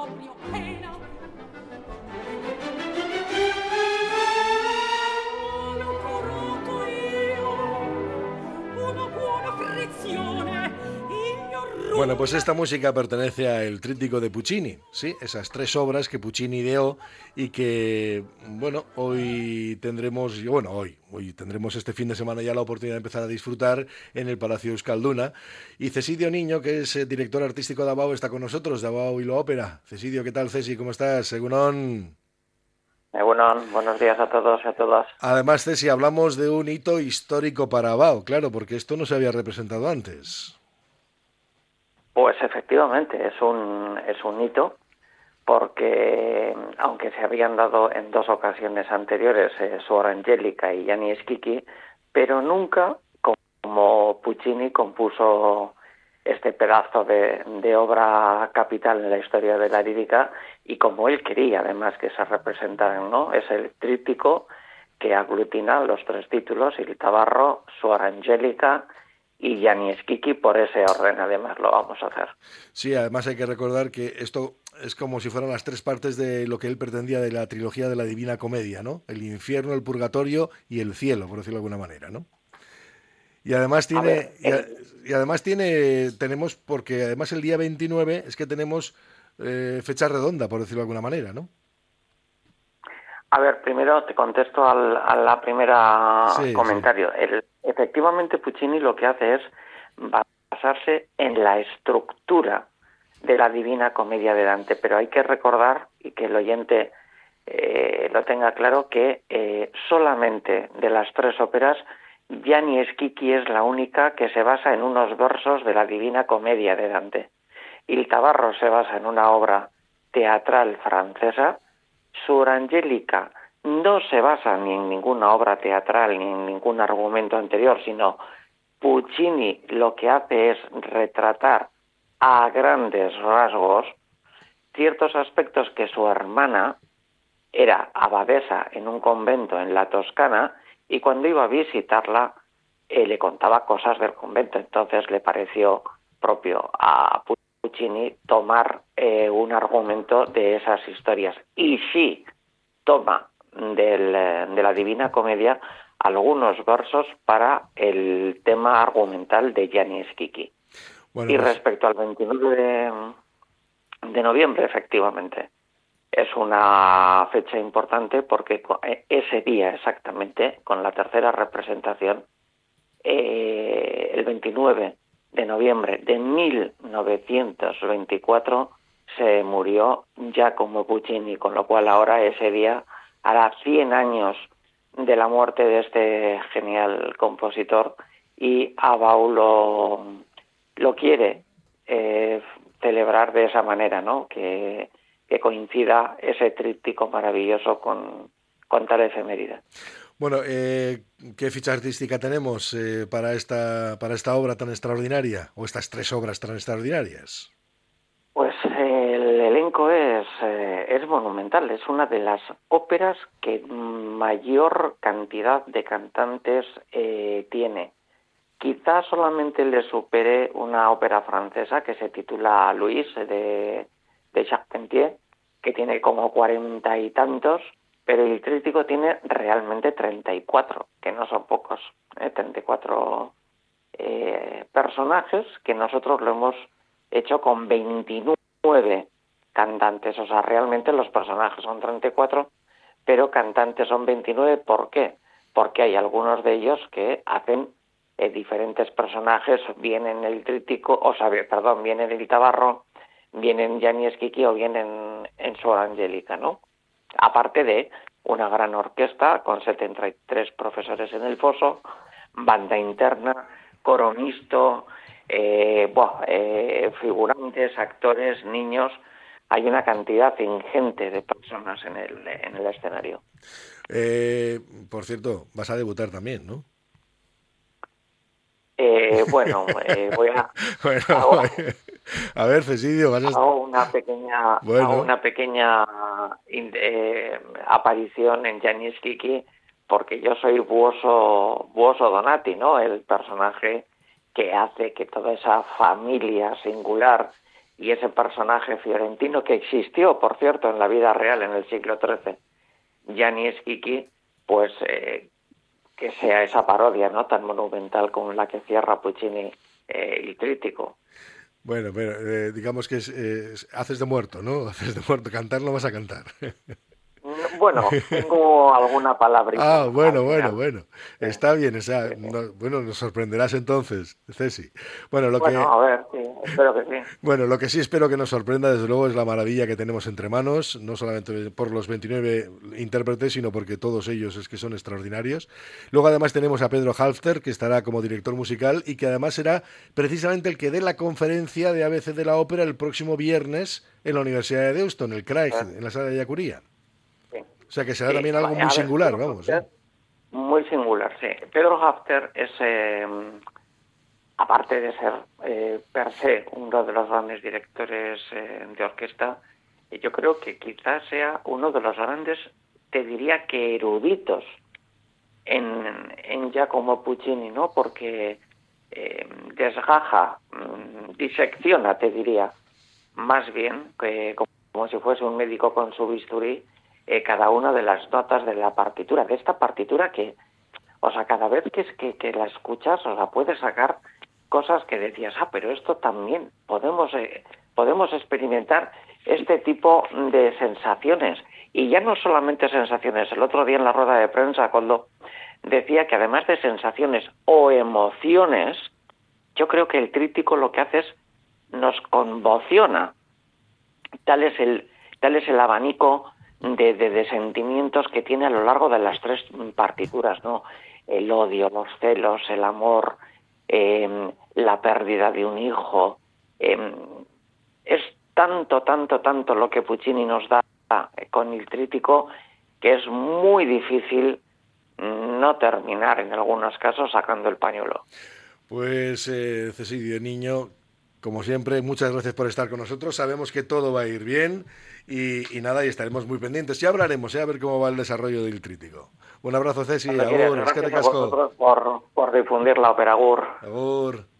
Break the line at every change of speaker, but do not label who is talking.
proprio pena. Ho lavorato io una buona frizione, il mio
Bueno, pues esta música pertenece al Tríptico de Puccini, ¿sí? Esas tres obras que Puccini ideó y que, bueno, hoy tendremos este fin de semana ya la oportunidad de empezar a disfrutar en el Palacio Euskalduna. Y Cesidio Niño, que es director artístico de Abao, está con nosotros, de Abao y la Ópera. Cesidio, ¿qué tal, Cesi? ¿Cómo estás? Egunon.
Bueno, buenos días a todos y a todas.
Además, Cesi, hablamos de un hito histórico para Abao, claro, porque esto no se había representado antes.
Pues efectivamente es un hito porque aunque se habían dado en dos ocasiones anteriores Suor Angelica y Gianni Schicchi, pero nunca como Puccini compuso este pedazo de obra capital en la historia de la lírica y como él quería además que se representaran, ¿no? Es el tríptico que aglutina los tres títulos, Il Tabarro, Suor Angelica y Gianni Schicchi, por ese orden además lo vamos a hacer.
Sí, además hay que recordar que esto es como si fueran las tres partes de lo que él pretendía de la trilogía de la Divina Comedia, ¿no? El infierno, el purgatorio y el cielo, por decirlo de alguna manera, ¿no? Y además
A
tiene,
ver,
y además tiene, tenemos, porque además el día 29 es que tenemos fecha redonda, por decirlo de alguna manera, ¿no?
primero te contesto a la primera
Sí, sí.
comentario. Efectivamente, Puccini lo que hace es basarse en la estructura de la Divina Comedia de Dante, pero hay que recordar, y que el oyente lo tenga claro, que solamente de las tres óperas, Gianni Schicchi es la única que se basa en unos versos de la Divina Comedia de Dante. Il Tabarro se basa en una obra teatral francesa. Suor Angelica no se basa ni en ninguna obra teatral ni en ningún argumento anterior, sino Puccini lo que hace es retratar a grandes rasgos ciertos aspectos que su hermana era abadesa en un convento en la Toscana y cuando iba a visitarla le contaba cosas del convento. Entonces le pareció propio a Puccini tomar un argumento de esas historias. Y sí, toma de la Divina Comedia algunos versos para el tema argumental de Gianni Schicchi.
Bueno,
Y
pues
respecto al 29 de noviembre, efectivamente, es una fecha importante porque ese día exactamente, con la tercera representación, el 29 de noviembre de 1924 se murió Giacomo Puccini, con lo cual ahora ese día hará 100 años de la muerte de este genial compositor y Abao lo quiere celebrar de esa manera, ¿no? Que coincida ese tríptico maravilloso con tal efeméride.
bueno, ¿qué ficha artística tenemos para esta obra tan extraordinaria o estas tres obras tan extraordinarias?
Pues el elenco es monumental, es una de las óperas que mayor cantidad de cantantes tiene. Quizás solamente le supere una ópera francesa que se titula Louise de Charpentier, que tiene como 40 y tantos, pero el tríptico tiene realmente 34, que no son pocos, 34 personajes que nosotros lo hemos hecho con 29 cantantes, o sea, realmente los personajes son 34, pero cantantes son 29. ¿Por qué? Porque hay algunos de ellos que hacen diferentes personajes, bien en el tríptico, bien en el Tabarro, bien en Gianni Schicchi o bien en Suor Angelica, ¿no? Aparte de una gran orquesta con 73 profesores en el foso, banda interna, coro mixto, figurantes, actores, niños. Hay una cantidad ingente de personas en el escenario.
Por cierto, vas a debutar también, ¿no?
Voy a
Bueno,
hago,
a ver, Cesidio,
hago
Bueno,
una pequeña aparición en Gianni Schicchi porque yo soy Buoso Donati, ¿no? El personaje que hace que toda esa familia singular y ese personaje fiorentino que existió, por cierto, en la vida real en el siglo XIII, Gianni Schicchi, pues que sea esa parodia, ¿no?, tan monumental como la que cierra Puccini el Trítico.
Bueno, pero digamos que haces de muerto, ¿no? Haces de muerto, cantar no vas a cantar.
Bueno, tengo alguna palabrita.
Bueno. Está bien, o sea, bueno, nos sorprenderás entonces, Cesi. Bueno,
a ver, sí, espero que sí.
Bueno, lo que sí espero que nos sorprenda, desde luego, es la maravilla que tenemos entre manos, no solamente por los 29 intérpretes, sino porque todos ellos es que son extraordinarios. Luego, además, tenemos a Pedro Halfter, que estará como director musical y que además será precisamente el que dé la conferencia de ABC de la Ópera el próximo viernes en la Universidad de Deusto, el Craig, en la sala de Yacuría. O sea que será también algo muy singular, vamos.
Muy singular, sí. Pedro Halfter es, aparte de ser per se uno de los grandes directores de orquesta, yo creo que quizás sea uno de los grandes, te diría que eruditos en Giacomo Puccini, ¿no? Porque desgaja, disecciona, te diría, más bien que como si fuese un médico con su bisturí, cada una de las notas de la partitura, de esta partitura que, o sea, cada vez que la escuchas, o sea, puedes sacar cosas que decías, pero esto también, podemos experimentar este tipo de sensaciones. Y ya no solamente sensaciones, el otro día en la rueda de prensa, cuando decía que además de sensaciones o emociones, yo creo que el Trítico lo que hace es nos conmociona. Tal es el abanico de sentimientos que tiene a lo largo de las tres partituras, ¿no? El odio, los celos, el amor, la pérdida de un hijo. Es tanto lo que Puccini nos da con el Trítico que es muy difícil no terminar en algunos casos sacando el pañuelo.
Pues Cecidio Niño, como siempre, muchas gracias por estar con nosotros. Sabemos que todo va a ir bien y nada, y estaremos muy pendientes. Ya hablaremos, a ver cómo va el desarrollo del Trítico. Un abrazo, Ceci. Agur,
gracias a vosotros por difundir la ópera. Agur.